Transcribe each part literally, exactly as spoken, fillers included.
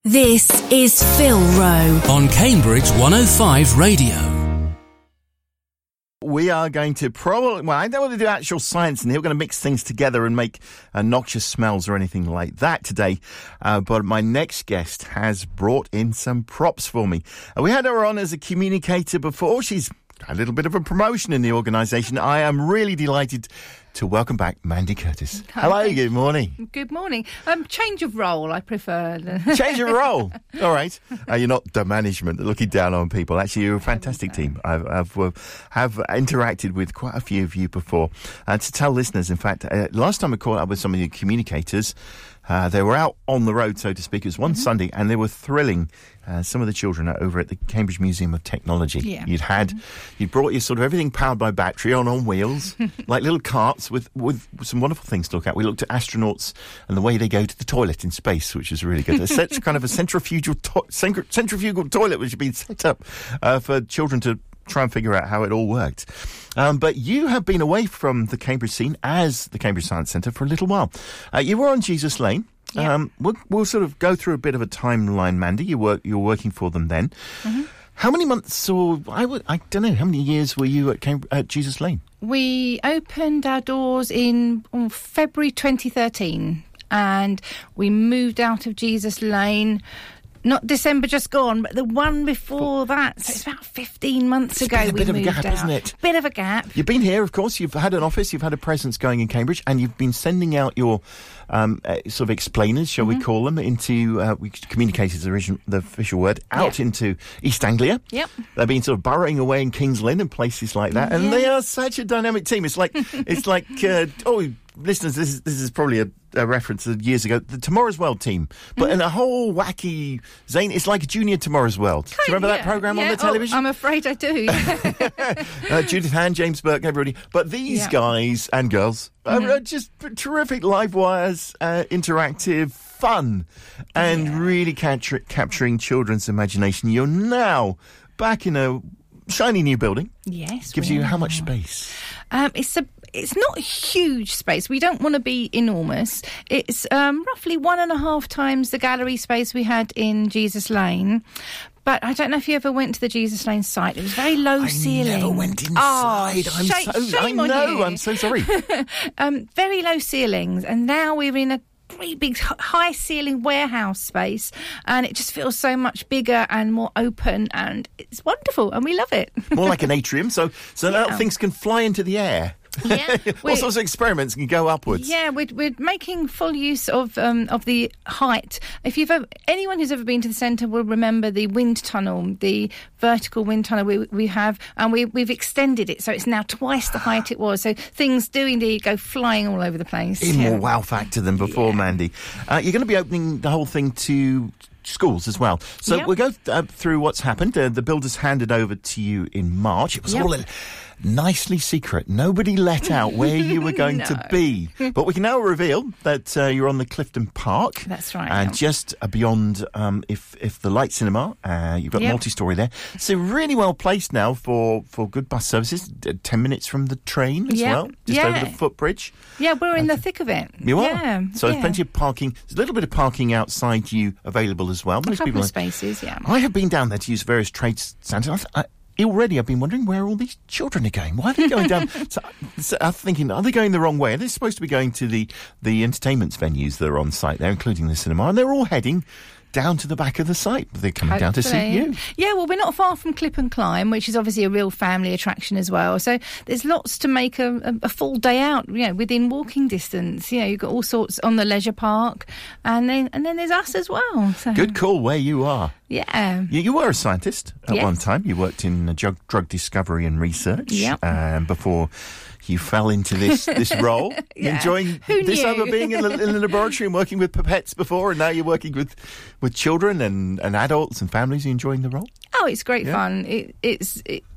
This is Phil Rowe on Cambridge one oh five Radio. We are going to probably, well, I don't want to do actual science in here. We're going to mix things together and make uh, noxious smells or anything like that today. Uh, but my next guest has brought in some props for me. Uh, we had her on as a communicator before. She's a little bit of a promotion in the organisation. I am really delighted to welcome back Mandy Curtis. Hi. Hello, good morning. Good morning. Um, change of role, I prefer. Change of role. All right. Uh, you're not the management looking down on people. Actually, you're a fantastic team. I've, I've uh, have interacted with quite a few of you before. Uh, to tell listeners, in fact, uh, last time I caught up with some of the communicators, uh, they were out on the road, so to speak. It was one mm-hmm. Sunday, and they were thrilling uh, some of the children over at the Cambridge Museum of Technology. Yeah. You'd had, mm-hmm. you'd brought your sort of everything powered by battery on on wheels, like little carts with with some wonderful things to look at. We looked at astronauts and the way they go to the toilet in space, which is really good. It's kind of a centrifugal to- centrifugal toilet which had been set up uh, for children to try and figure out how it all worked. Um, but you have been away from the Cambridge scene as the Cambridge Science Centre for a little while. Uh, you were on Jesus Lane. Yep. Um, we'll, we'll sort of go through a bit of a timeline, Mandy. You work, you were working for them then. Mm-hmm. How many months, or I, would, I don't know, how many years were you at, Cambridge, at Jesus Lane? We opened our doors in oh, February twenty thirteen, and we moved out of Jesus Lane. Not December just gone, but the one before that. So it's about fifteen months it's ago been a we bit of a moved gap, out. isn't it? Bit of a gap. You've been here, of course. You've had an office. You've had a presence going in Cambridge, and you've been sending out your um, uh, sort of explainers, shall mm-hmm. we call them, into uh, we communicators the, original, the official word out yeah. into East Anglia. Yep. They've been sort of burrowing away in Kings Lynn and places like that, and yeah. they are such a dynamic team. It's like it's like uh, oh, listeners, this is this is probably a. a reference to years ago, the Tomorrow's World team, but mm. in a whole wacky zane. It's like a junior Tomorrow's World. Do you remember yeah, that programme yeah. on the television? Oh, I'm afraid I do. uh, Judith Hand, James Burke, everybody. But these yeah. guys and girls mm-hmm. are just terrific live wires, uh, interactive, fun, and yeah. really capture- capturing children's imagination. You're now back in a shiny new building. Yes. Gives you how much space? Um, it's a It's not a huge space. We don't want to be enormous. It's um, roughly one and a half times the gallery space we had in Jesus Lane. But I don't know if you ever went to the Jesus Lane site. It was very low I ceiling. I never went inside. Oh, I'm shame, so, shame I on know. you. I'm so sorry. um, very low ceilings. And now we're in a great big high ceiling warehouse space, and it just feels so much bigger and more open, and it's wonderful, and we love it. More like an atrium, so so yeah. now things can fly into the air. Yeah, all sorts of experiments can go upwards. Yeah, we're, we're making full use of um, of the height. If you've ever, anyone who's ever been to the centre will remember the wind tunnel, the vertical wind tunnel we we have, and we we've extended it so it's now twice the height it was. So things do indeed go flying all over the place. Even yeah. more wow factor than before, yeah. Mandy. Uh, you're going to be opening the whole thing to schools as well. So yep. we'll go th- uh, through what's happened. Uh, the builders handed over to you in March. It was yep. all a, nicely secret. Nobody let out where you were going no. to be. But we can now reveal that uh, you're on the Clifton Park. That's right. And yeah. just uh, beyond, um, if if the Light Cinema, uh, you've got yep. multi-storey there. So really well placed now for, for good bus services. Uh, Ten minutes from the train as yep. well. Just yeah. over the footbridge. Yeah, we're in uh, the thick of it. You are. Yeah. So yeah. there's plenty of parking. There's a little bit of parking outside you available as well. Most a couple people of spaces, yeah. I have been down there to use various trade centres. I, I, Already, I've been wondering where all these children are going. Why are they going down? so, so I'm thinking, are they going the wrong way? They're supposed to be going to the, the entertainment venues that are on site there, including the cinema, and they're all heading down to the back of the site. They're coming Hopefully. down to see you. Yeah, well, we're not far from Clip and Climb, which is obviously a real family attraction as well. So there's lots to make a, a, a full day out, you know, within walking distance. You know, you've got all sorts on the leisure park, and then and then there's us as well. So. Good call where you are. Yeah. You, you were a scientist at yes. one time. You worked in drug, drug discovery and research yep. um, before you fell into this, this role. yeah. Enjoying Who this knew? over being in the, in the laboratory and working with pipettes before, and now you're working with, with children and, and adults and families. Are you enjoying the role? Oh, it's great yeah. fun. It, it's... It,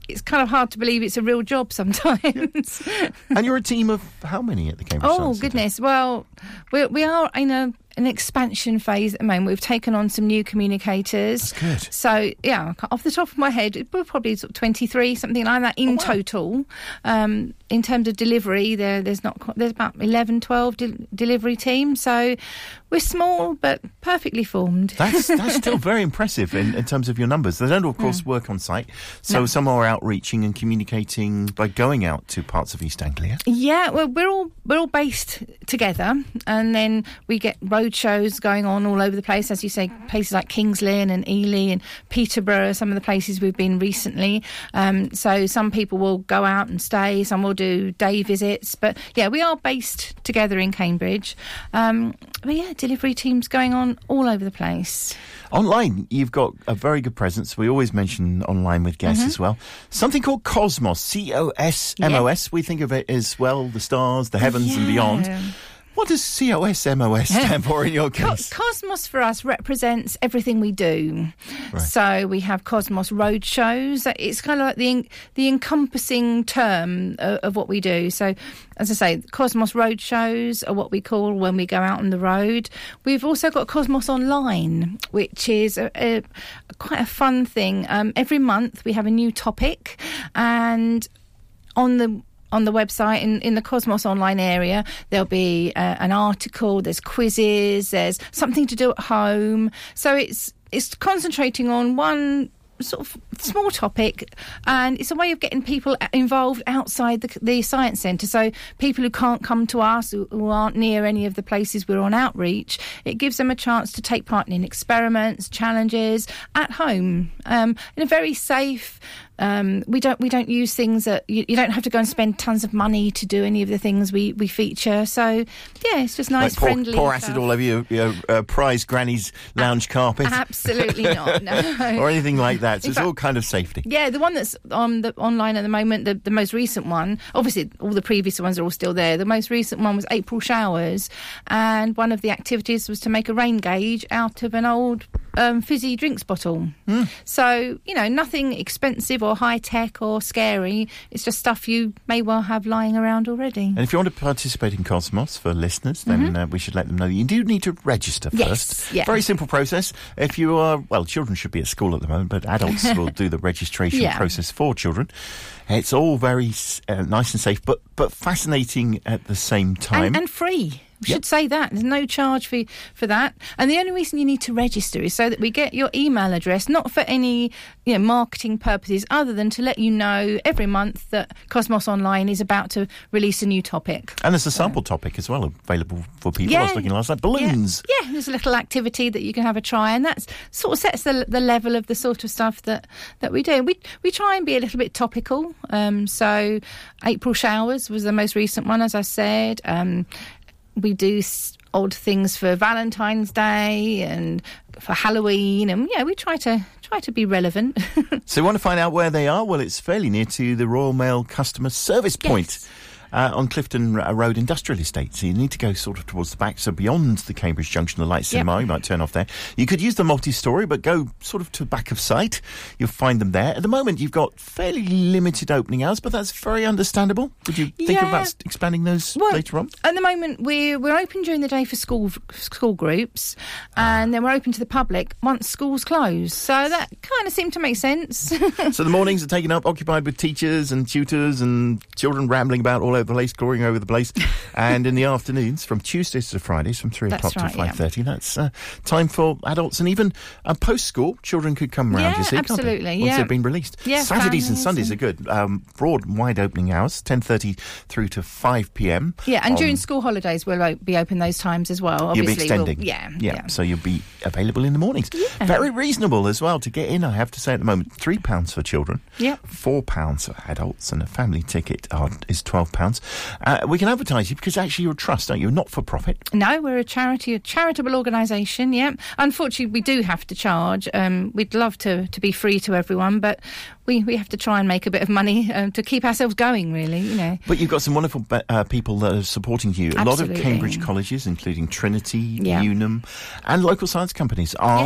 it's kind of hard to believe it's a real job sometimes. And you're a team of how many at the Cambridge Oh, Science goodness. Centre? Well, we, we are in a an expansion phase at the moment. We've taken on some new communicators. That's good. So, yeah, off the top of my head, we're probably sort of twenty-three, something like that in Oh, wow. total. Um, in terms of delivery, there, there's not quite, there's about eleven, twelve de- delivery teams. So we're small, but perfectly formed. That's that's still very impressive in, in terms of your numbers. They don't, of course, work on site. So No. some are outreaching and communicating by going out to parts of East Anglia. Yeah, well, we're all we're all based together, and then we get road shows going on all over the place, as you say, places like Kings Lynn and Ely and Peterborough, some of the places we've been recently. Um, so some people will go out and stay, some will do day visits, but yeah, we are based together in Cambridge. Um, but yeah, delivery teams going on all over the place. Online, you've got a very good presence. We always mention online with guests Mm-hmm. as well. Something called Cosmos, C O S M O S. We think of it as, well, the stars, the heavens and beyond. Yeah. What does C O S M O S stand for in your Co- case? Cosmos for us represents everything we do. Right. So we have Cosmos road shows. It's kind of like the the encompassing term of, of what we do. So, as I say, Cosmos road shows are what we call when we go out on the road. We've also got Cosmos Online, which is a, a, quite a fun thing. Um, every month we have a new topic, and on the on the website, in, in the Cosmos Online area, there'll be uh, an article, there's quizzes, there's something to do at home. So it's it's concentrating on one sort of small topic, and it's a way of getting people involved outside the, the science centre. So people who can't come to us, who, who aren't near any of the places we're on outreach, it gives them a chance to take part in experiments, challenges at home, um, in a very safe. Um, we don't we don't use things that you, you don't have to go and spend tons of money to do any of the things we, we feature. So yeah, it's just nice, Like pour, friendly. pour stuff. acid all over your, your uh, prize granny's lounge carpet? Absolutely not. No. Or anything like that. So In it's fact- all kind of safety. Yeah, the one that's on the online at the moment, the, the most recent one, obviously all the previous ones are all still there. The most recent one was April showers, and one of the activities was to make a rain gauge out of an old um, fizzy drinks bottle. Mm. So, you know, nothing expensive or high tech or scary. It's just stuff you may well have lying around already. And if you want to participate in Cosmos for listeners, then Mm-hmm. uh, we should let them know that you do need to register Yes, first. yeah. Very simple process. If you are, well, children should be at school at the moment, but adults will do the registration Yeah. process for children. It's all very uh, nice and safe, but, but fascinating at the same time. And, and free. We Yep. should say that. There's no charge for for that. And the only reason you need to register is so that we get your email address, not for any you know marketing purposes, other than to let you know every month that Cosmos Online is about to release a new topic. And there's a sample topic as well available for people. I Yeah. was looking last night. Balloons. Yeah, yeah, there's a little activity that you can have a try, and that sort of sets the the level of the sort of stuff that, that we do. We we try and be a little bit topical. Um, so April showers was the most recent one, as I said. Um, we do s- odd things for Valentine's Day and for Halloween, and yeah, we try to try to be relevant. So you want to find out where they are? Well, it's fairly near to the Royal Mail Customer Service Point. Yes. Uh, on Clifton Road Industrial Estate. So you need to go sort of towards the back, so beyond the Cambridge Junction, the Light Cinema, you might turn off there. You could use the multi-story, but go sort of to back of sight. You'll find them there. At the moment, you've got fairly limited opening hours, but that's very understandable. Would you think Yeah. about expanding those Well, later on? At the moment, we're we're open during the day for school school groups, and then we're open to the public once schools close. So that kind of seemed to make sense. So the mornings are taken up, occupied with teachers and tutors and children rambling about all over the place, clawing over the place. And in the afternoons, from Tuesdays to Fridays, from three That's o'clock right, to yeah. five thirty, that's uh, time for adults. And even uh, post-school, children could come round, Yeah, you see, can't they? absolutely, Once yeah. they've been released. Yeah, Saturdays and families Sundays and- are good. Um, broad and wide opening hours, ten thirty through to five p.m. Yeah, and on- during school holidays, we'll o- be open those times as well. You'll Obviously, be extending. We'll, yeah, yeah, yeah. So you'll be available in the mornings. Yeah. Very reasonable as well to get in, I have to say, at the moment. Three pounds for children. Yep. Four pounds for adults, and a family ticket are, is twelve pounds. Uh, we can advertise you because actually you're a trust, aren't you? Not for profit. No, we're a charity, a charitable organisation, yeah. Unfortunately, we do have to charge. Um, we'd love to, to be free to everyone, but we, we have to try and make a bit of money um, to keep ourselves going, really, you know. But you've got some wonderful be- uh, people that are supporting you. A lot of Absolutely. Cambridge colleges, including Trinity, Yeah. Unum, and local science companies. Arm, Yes.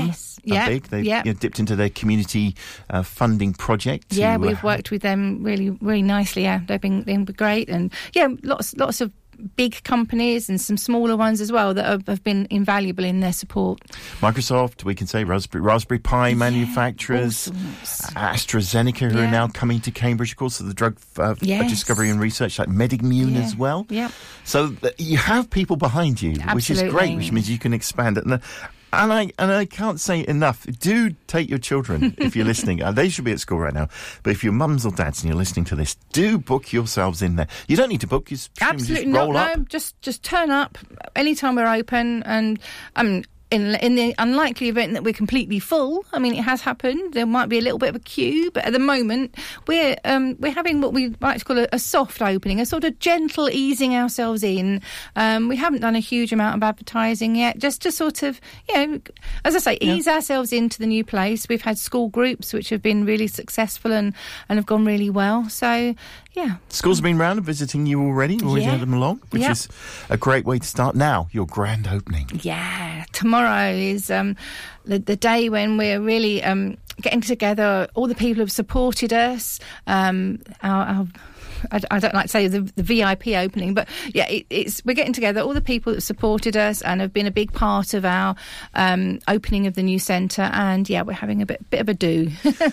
Yeah, big. They've yeah. you know, dipped into their community uh, funding project. To, Yeah, we've uh, worked with them really, really nicely. Yeah, they've been, they've been great. And yeah, lots, lots of big companies and some smaller ones as well that have, have been invaluable in their support. Microsoft, we can say Raspberry, Raspberry Pi yeah, manufacturers, AstraZeneca, who yeah. are now coming to Cambridge, of course, for the drug uh, yes. discovery and research, like MedImmune yeah. as well. Yeah. So th- you have people behind you, Absolutely. which is great, which means you can expand it. And, uh, And I and I can't say enough. Do take your children if you're listening. Uh, they should be at school right now. But if you're mums or dads and you're listening to this, do book yourselves in there. You don't need to book. You just, Absolutely just roll not. up. No, just just turn up anytime we're open. And I mean, in in the unlikely event that we're completely full, I mean, it has happened. There might be a little bit of a queue, but at the moment we're um, we're having what we like to call a, a soft opening, a sort of gentle easing ourselves in. Um, we haven't done a huge amount of advertising yet, just to sort of, you know, as I say, ease yeah. ourselves into the new place. We've had school groups which have been really successful and, and have gone really well. So, yeah. Schools have been round and visiting you already. You've already yeah. had them along, which yeah. is a great way to start. Now, your grand opening. Yeah, tomorrow is um, the, the day when we're really um, getting together, all the people who have supported us, um, our, our I, I don't like to say the, the V I P opening, but yeah, it, it's we're getting together all the people that supported us and have been a big part of our um, opening of the new centre, and yeah, we're having a bit bit of a do.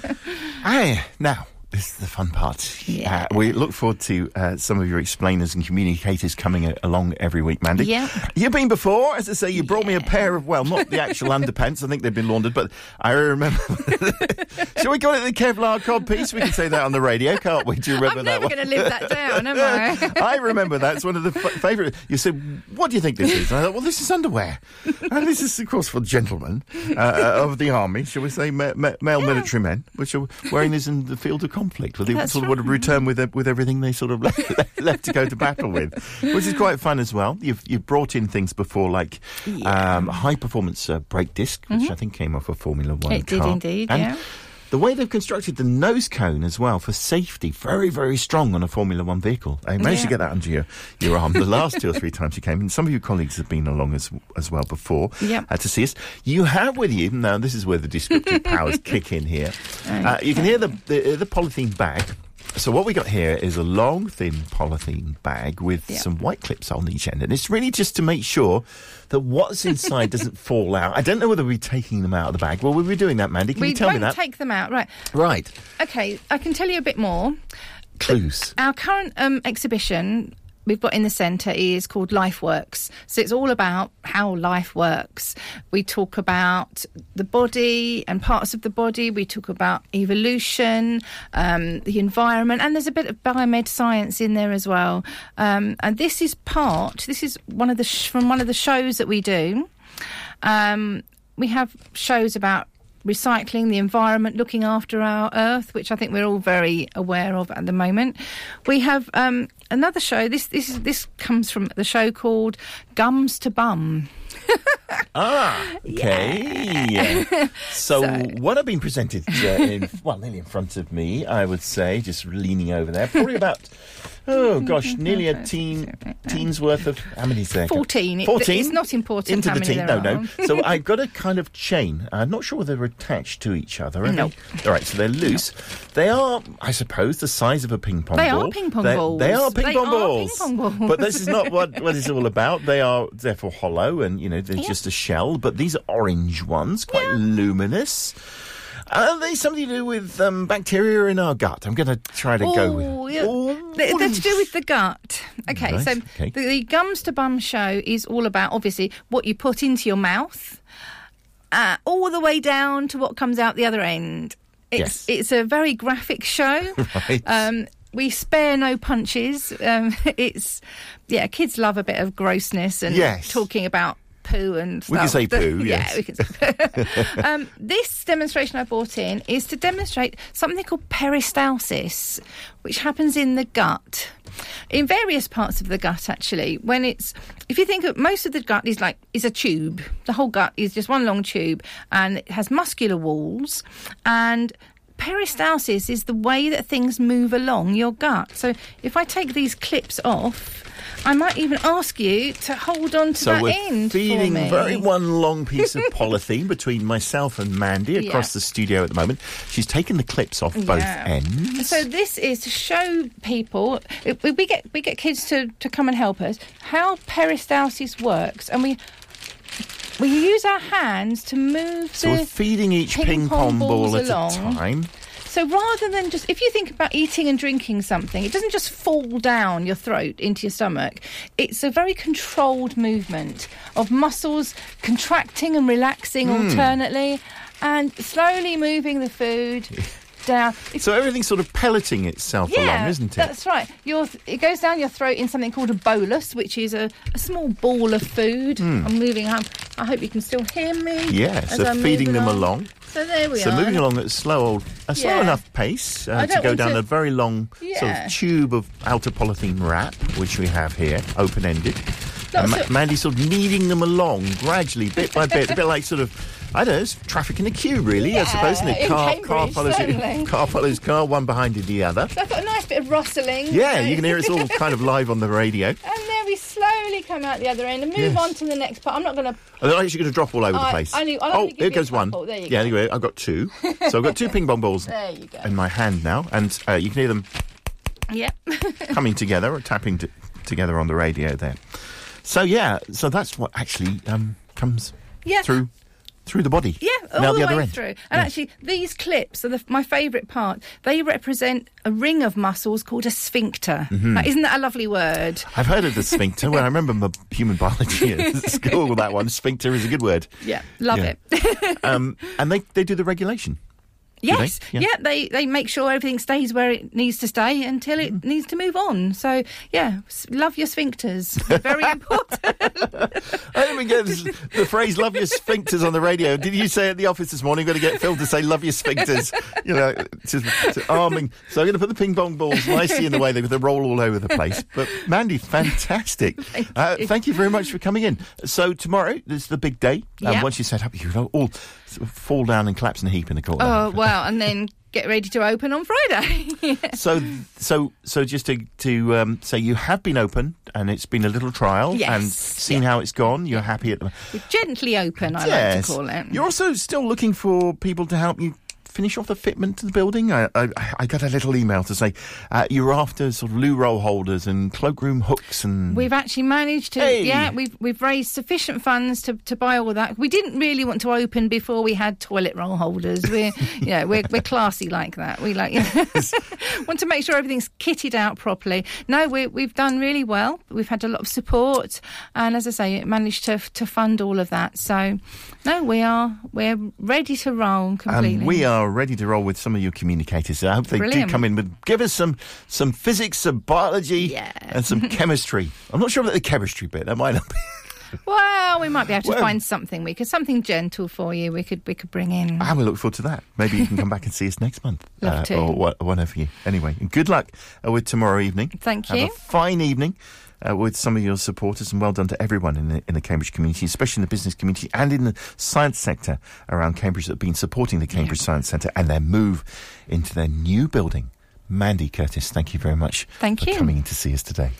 Aye, now. This is the fun part. Yeah. Uh, we look forward to uh, some of your explainers and communicators coming a- along every week, Mandy. Yeah. You've been before, as I say, you brought yeah. me a pair of, well, not the actual underpants. I think they've been laundered, but I remember. Shall we call it the Kevlar codpiece? We can say that on the radio, can't we? Do you remember I'm that never going to live that down, am I? I remember that. It's one of the f- favourite. You said, what do you think this is? And I thought, well, this is underwear. And this is, of course, for gentlemen uh, of the army, shall we say, ma- ma- male yeah. military men, which are wearing this in the field of conflict, where they That's sort of right. would return with with everything they sort of left, left to go to battle with, which is quite fun as well. You've you've brought in things before like yeah. um, high performance uh, brake disc, which mm-hmm. I think came off a Formula One it car. It did indeed, and yeah. the way they've constructed the nose cone as well for safety, very, very strong on a Formula One vehicle. I managed yeah. to get that under your, your arm the last two or three times you came. And some of your colleagues have been along as as well before yep. uh, to see us. You have with you, now this is where the descriptive powers kick in here. Okay. Uh, you can hear the, the, the polythene bag. So what we got here is a long, thin polythene bag with yep. some white clips on each end. And it's really just to make sure that what's inside doesn't fall out. I don't know whether we're taking them out of the bag. Well, we'll be doing that, Mandy. Can we you tell me that? We won't take them out, right. Right. OK, I can tell you a bit more. Clues. Our current um, exhibition we've got in the centre is called Life Works. So it's all about how life works. We talk about the body and parts of the body. We talk about evolution, um, the environment, and there's a bit of biomed science in there as well. Um, and this is part, this is one of the sh- from one of the shows that we do. Um, we have shows about recycling, the environment, looking after our earth, which I think we're all very aware of at the moment. We have um, another show. This this is, this comes from the show called Gums to Bum. ah, okay. Yeah. So, so, what I've been presented, uh, in, well, nearly in front of me, I would say, just leaning over there, probably about, oh gosh, nearly a teen, teen's worth of, how many is there? Fourteen. Fourteen? It's not important Into how the many teen, there no, are. no. So I've got a kind of chain. I'm not sure whether they're attached to each other. Are no. They? All right, so they're loose. No. They are, I suppose, the size of a ping pong they ball. They are ping pong They're, balls. They are ping they pong are balls. Ping pong balls. But this is not what, what it's all about. They are therefore hollow and, you know, they're yeah. just a shell. But these are orange ones, quite yeah. luminous. Are they something to do with um, bacteria in our gut? I'm going to try to Ooh, go with... Yeah. Ooh, they're, they're to do with the gut. Okay, right, so okay. The, the Gums to Bum show is all about, obviously, what you put into your mouth, uh, all the way down to what comes out the other end. It's, yes. It's a very graphic show. Right. Um, we spare no punches. Um, it's, yeah, kids love a bit of grossness and yes. talking about poo and stuff. We can say poo, yeah, yes. we can say poo. um, this demonstration I brought in is to demonstrate something called peristalsis, which happens in the gut. In various parts of the gut, actually. When it's, if you think of most of the gut is like is a tube. The whole gut is just one long tube, and it has muscular walls. And peristalsis is the way that things move along your gut. So if I take these clips off, I might even ask you to hold on to So that we're end feeding for me. very one long piece of polythene between myself and Mandy across Yeah. the studio at the moment. She's taken the clips off both Yeah. ends. So this is to show people, we we get we get kids to, to come and help us, how peristalsis works, and we we use our hands to move So the we're feeding each ping ping pong pong ball balls at along. a time. So rather than just, if you think about eating and drinking something, it doesn't just fall down your throat into your stomach. It's a very controlled movement of muscles contracting and relaxing Hmm. alternately, and slowly moving the food down. If So everything's sort of pelleting itself along, isn't it? That's right. Your th- it goes down your throat in something called a bolus, which is a, a small ball of food. I'm moving on. I hope you can still hear me. Hmm. Yeah, as so I'm feeding moving them on. along. So there we So are. moving along at a slow, old, a slow Yeah. enough pace uh, I to don't go want down to- a very long sort Yeah. of tube of outer polythene wrap, which we have here, open-ended. Lots And Ma- of- Mandy's sort of kneading them along gradually, bit by bit, a bit like sort of, I don't know, it's traffic in a queue, really, I Yeah, suppose, isn't it? in Car, car Cambridge, follows certainly. car follows car, one behind the other. So I've got a nice bit of rustling. Yeah, So- you can hear it's all kind of live on the radio. And then we slowly come out the other end and move Yes. on to the next part. I'm not going to. And they're actually going to drop all over the I- place. I knew- I'll oh, only give here you a goes one. couple. There you yeah, go. anyway, I've got two. So I've got two ping pong balls There you go. in my hand now, and uh, you can hear them Yep. coming together or tapping t- together on the radio there. So yeah, so that's what actually um, comes Yeah. through through the body. Yeah, all and out the, the other way end. through. And Yeah. actually, these clips are the, my favourite part. They represent a ring of muscles called a sphincter. Mm-hmm. Now, isn't that a lovely word? I've heard of the sphincter. Well, I remember my human biology at school. That one, sphincter, is a good word. Yeah, love Yeah. it. Um, and they they do the regulation. Yes, they? yeah. Yeah. they they make sure everything stays where it needs to stay until it Mm-hmm. needs to move on. So, yeah, s- love your sphincters. They're very important. I didn't even get this- the phrase "love your sphincters" on the radio. Did you say at the office this morning? We're going to get Phil to say "love your sphincters." You know, to, to arming. So I'm going to put the ping pong balls nicely in the way they they roll all over the place. But Mandy, fantastic. Thank uh, you. thank you very much for coming in. So tomorrow is the big day. Um, Yeah. Once you set up, you know, all sort of fall down and collapse in a heap in the corner. Oh, well, and then get ready to open on Friday. So, so, so, just to to um, say, you have been open, and it's been a little trial, Yes. and seen how it's gone. You're happy at the. We're gently open, I yes. like to call it. You're also still looking for people to help you finish off the fitment to the building. I I, I got a little email to say uh, you're after sort of loo roll holders and cloakroom hooks and. We've actually managed to, Hey. yeah, we've we've raised sufficient funds to, to buy all that. We didn't really want to open before we had toilet roll holders. We're, you know, we're we're classy like that. We like, you know, want to make sure everything's kitted out properly. No, we we've done really well. We've had a lot of support, and as I say, managed to to fund all of that. So, no, we are we're ready to roll completely. And we are ready to roll with some of your communicators. I hope they Brilliant. do come in with give us some some physics, some biology, Yeah. and some chemistry. I'm not sure about the chemistry bit. That might not be. Well, we might be able to Well- find something. We could something gentle for you. We could we could bring in. I will look forward to that. Maybe you can come back and see us next month. Love to. Or wha- whatever you. Anyway, and good luck uh, with tomorrow evening. Thank Have you. a fine evening uh, with some of your supporters, and well done to everyone in the, in the Cambridge community, especially in the business community and in the science sector around Cambridge that have been supporting the Cambridge Science Centre and their move into their new building. Mandy Curtis, thank you very much Thank for you. coming in to see us today.